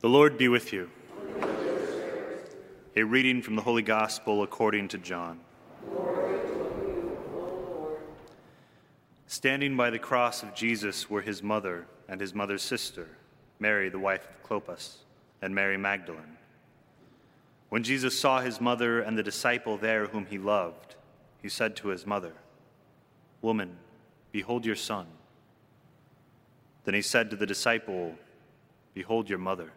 The Lord be with you. A reading from the Holy Gospel according to John. Standing by the cross of Jesus were his mother and his mother's sister, Mary, the wife of Clopas, and Mary Magdalene. When Jesus saw his mother and the disciple there whom he loved, he said to his mother, "Woman, behold your son." Then he said to the disciple, "Behold your mother."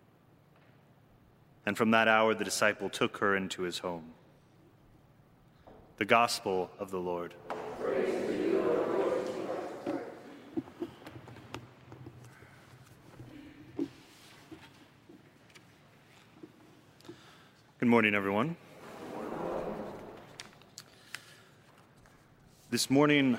And from that hour the disciple took her into his home. The Gospel of the Lord. Praise to you, O Lord. Good morning, everyone. This morning,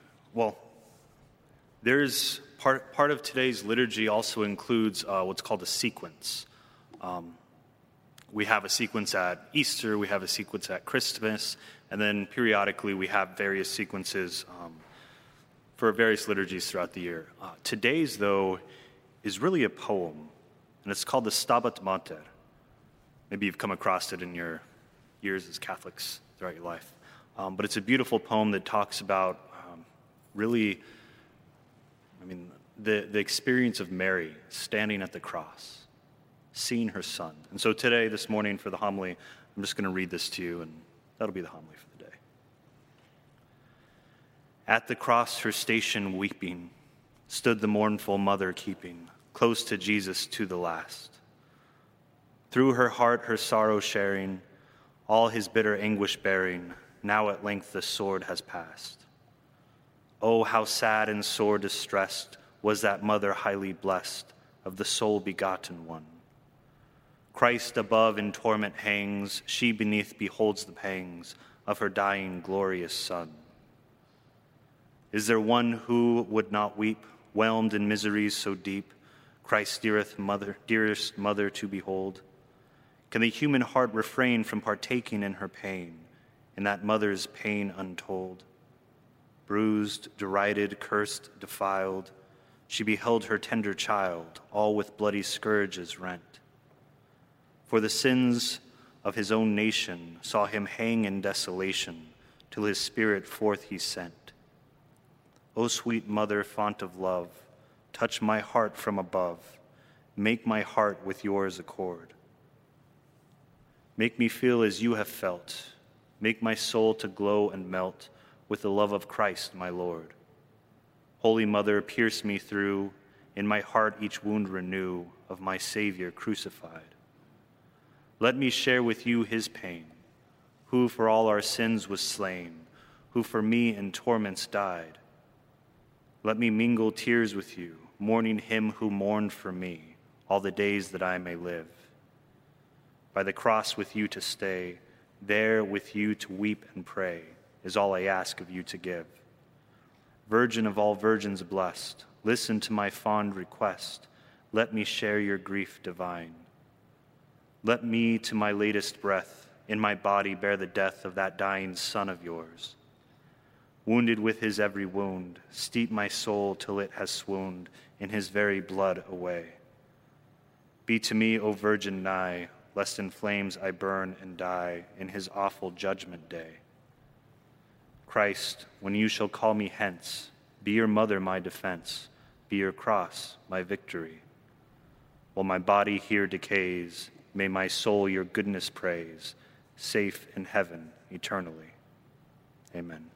there's part of today's liturgy also includes what's called a sequence. We have a sequence at Easter, we have a sequence at Christmas, and then periodically we have various sequences for various liturgies throughout the year. Today's, though, is really a poem, and it's called the Stabat Mater. Maybe you've come across it in your years as Catholics throughout your life. But it's a beautiful poem that talks about the experience of Mary standing at the cross, seeing her son. And so today, this morning, for the homily, I'm just going to read this to you, and that'll be the homily for the day. At the cross, her station weeping, stood the mournful mother keeping, close to Jesus to the last. Through her heart, her sorrow sharing, all his bitter anguish bearing, now at length the sword has passed. Oh, how sad and sore distressed was that mother highly blessed of the sole begotten one. Christ above in torment hangs, she beneath beholds the pangs of her dying glorious Son. Is there one who would not weep, whelmed in miseries so deep, Christ's dearest mother to behold? Can the human heart refrain from partaking in her pain, in that mother's pain untold? Bruised, derided, cursed, defiled, she beheld her tender child, all with bloody scourges rent. For the sins of his own nation saw him hang in desolation, till his spirit forth he sent. O sweet mother, font of love, touch my heart from above, make my heart with yours accord. Make me feel as you have felt, make my soul to glow and melt with the love of Christ, my Lord. Holy Mother, pierce me through, in my heart each wound renew of my Savior crucified. Let me share with you his pain, who for all our sins was slain, who for me in torments died. Let me mingle tears with you, mourning him who mourned for me all the days that I may live. By the cross with you to stay, there with you to weep and pray, is all I ask of you to give. Virgin of all virgins blessed, listen to my fond request, let me share your grief divine. Let me to my latest breath in my body bear the death of that dying Son of yours. Wounded with his every wound, steep my soul till it has swooned in his very blood away. Be to me, O Virgin, nigh, lest in flames I burn and die in his awful judgment day. Christ, when you shall call me hence, be your mother my defense, be your cross my victory. While my body here decays, may my soul your goodness praise, safe in heaven eternally. Amen.